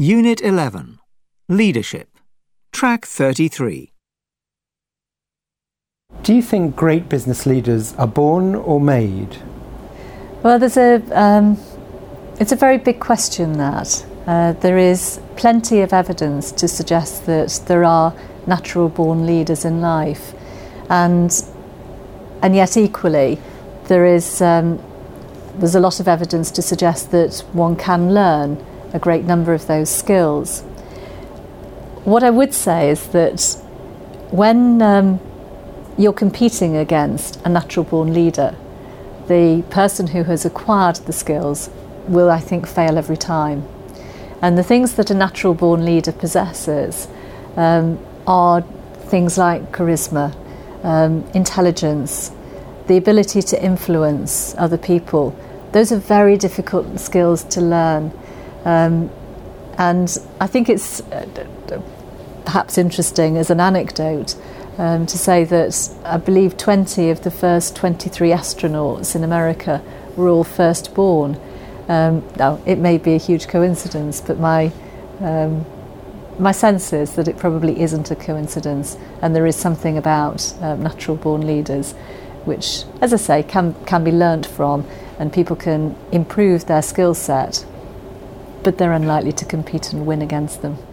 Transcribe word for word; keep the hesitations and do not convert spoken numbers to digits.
Unit eleven. Leadership. Track thirty-three. Do you think great business leaders are born or made? Well, there's a, um, it's a very big question, that. Uh, there is plenty of evidence to suggest that there are natural-born leaders in life, and and yet equally there is um, there's a lot of evidence to suggest that one can learn a great number of those skills. What I would say is that when um, you're competing against a natural-born leader, the person who has acquired the skills will, I think, fail every time. And the things that a natural-born leader possesses um, are things like charisma, um, intelligence, the ability to influence other people. Those are very difficult skills to learn. Um, and I think it's uh, perhaps interesting as an anecdote um, to say that I believe twenty of the first twenty-three astronauts in America were all firstborn. Um, now, it may be a huge coincidence, but my um, my sense is that it probably isn't a coincidence, and there is something about uh, natural-born leaders which, as I say, can can be learnt from, and people can improve their skill set, but they're unlikely to compete and win against them.